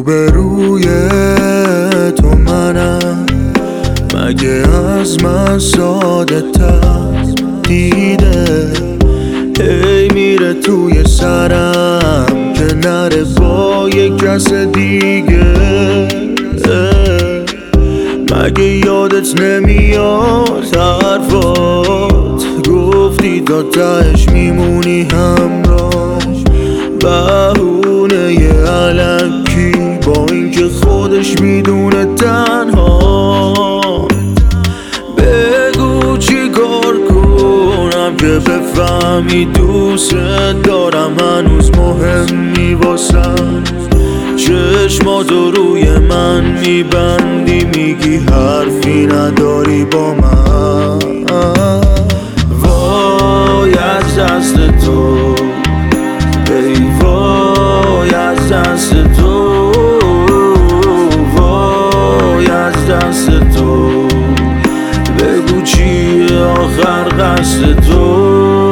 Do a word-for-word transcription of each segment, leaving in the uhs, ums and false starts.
روبروی تو منم، مگه از من ساده تر دیده هی میره توی سرم که نره با یک کس دیگه. مگه یادت نمیاد حرفات گفتی تا تهش میمونی همراه، بهونه ی الکی با اینکه خودش میدونه تنها. بگو چی کار کنم که بفهمی دوست دارم هنوز مهمی واسم. چشماتو روی من میبندی میگی حرفی نداری با من. وای از دست تو، ای وای از دست تو، وای از دست تو. بگو چیه آخر قصد تو.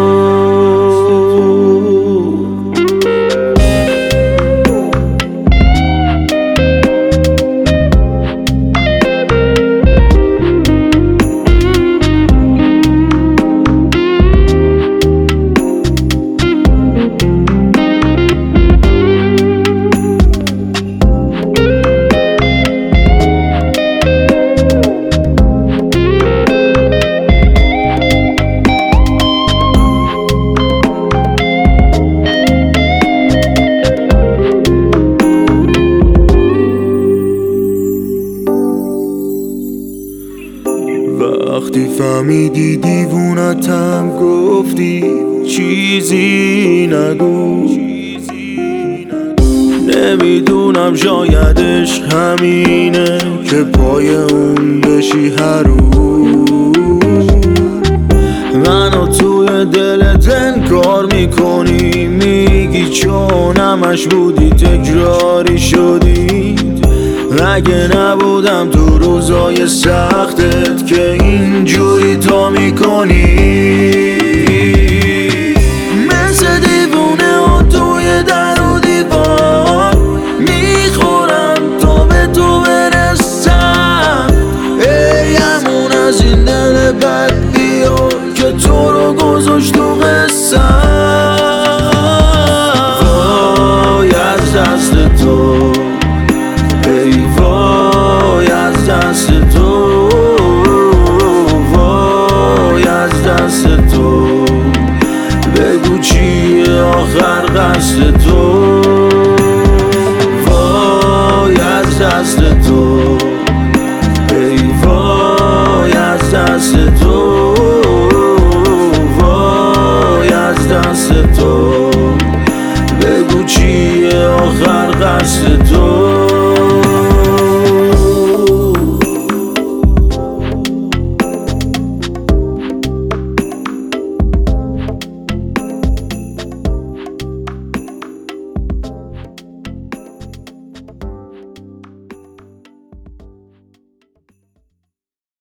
وقتی فهمیدی دیوونتم گفتی چیزی نگو. نمیدونم شاید عشق همینه که پای اون بشی هر روز. منو توی دلت انکار میکنی، میگی چون همش بودی تکراری شدی. اگه نبودم تو روزای سختت که اینجوری تو میکنی. مثل دیوونه ها توی در و دیوار میخورم تا به تو برسم. ای همون از این دل بد بیا که تو رو گذاشت تو قصم. وای از دست تو، ای وای از دست تو، وای از دست تو. بگو چیه آخر قصد تو. وای از دست تو، ای وای از دست تو، وای از دست تو. بگو چیه آخر قصد تو.